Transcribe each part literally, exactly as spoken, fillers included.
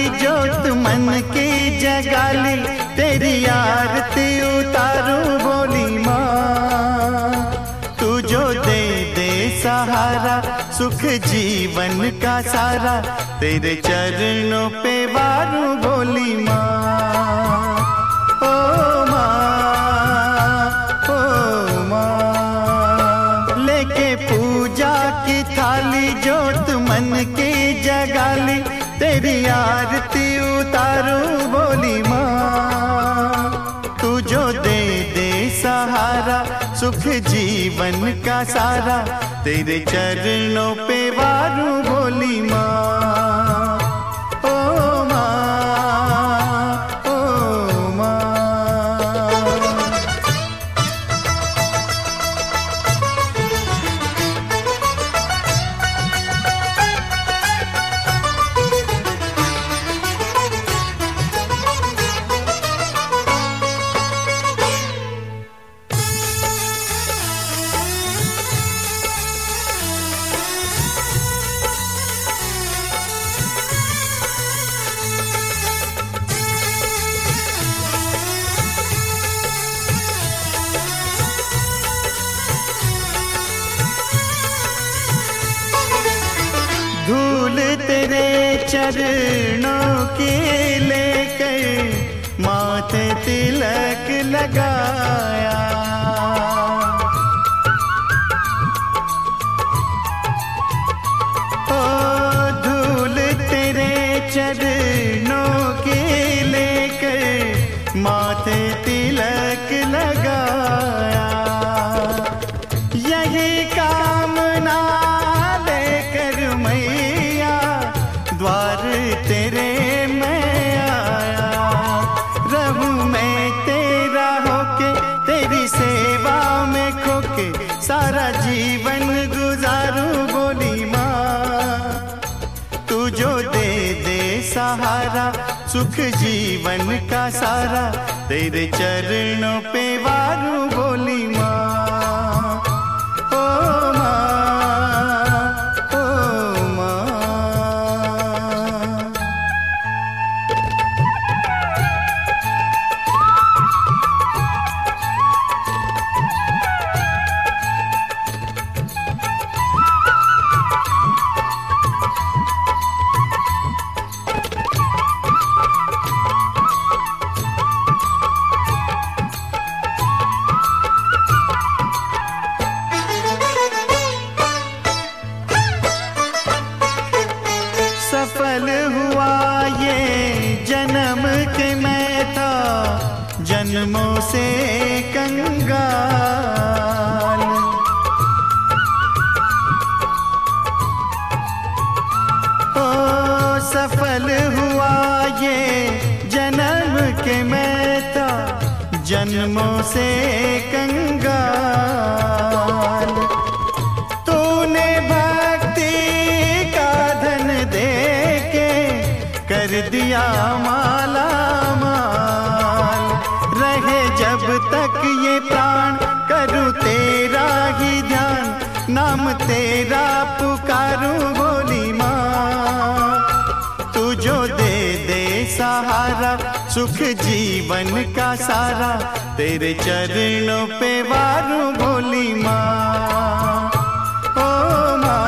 जोत मन की जगाली, तेरी आरती उतारूं बोली माँ। तू जो दे दे सहारा, सुख जीवन का सारा, तेरे चरणों पे वारूं बोली माँ। ओ माँ, ओ माँ, लेके पूजा की थाली, जोत मन की जगाली, तेरी आरती उतारूं बोली माँ। तू जो दे दे सहारा, सुख जीवन का सारा, तेरे चरणों पे वारूं बोली माँ। ओ माँ, ओ माँ। धूल तेरे चरणों की लेकर माथे तिलक लगाया। ओ धूल तेरे चरणों की लेकर माथे तिलक लगाया। यही कामना द्वार तेरे मैं आया। रहूं मैं तेरा होके, तेरी सेवा में खोके, सारा जीवन गुजारूं बोली माँ। तू जो दे दे सहारा, सुख जीवन का सारा, तेरे चरणों पे वारूं बोली माँ। ओ माँ, सफल हुआ ये जन्म के मैं था जन्मों से कंगाल। ओ सफल हुआ ये जन्म के मैं था जन्मों से कंगाल। तूने भक्ति का धन दे कर दिया माला माल। रहे जब तक ये प्राण, करूं तेरा ही ध्यान, नाम तेरा पुकारूं बोली माँ। तू जो दे दे सहारा, सुख जीवन का सारा, तेरे चरणों पे वारूं बोली माँ। ओ माँ,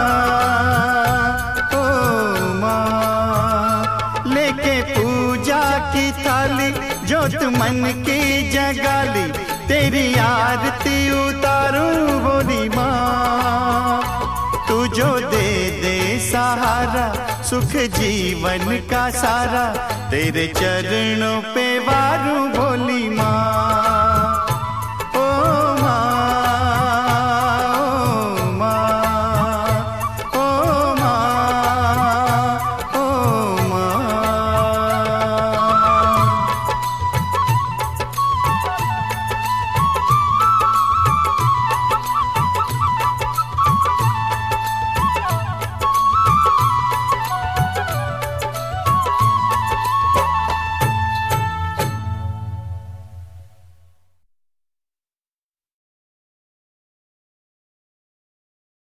ओ माँ, लेके पूजा की थाली, जोत मन की जगाली, तेरी आरती उतारूं बोली माँ। तू जो दे दे सहारा, सुख जीवन का सारा, तेरे चरणों पे वारूं बोली माँ।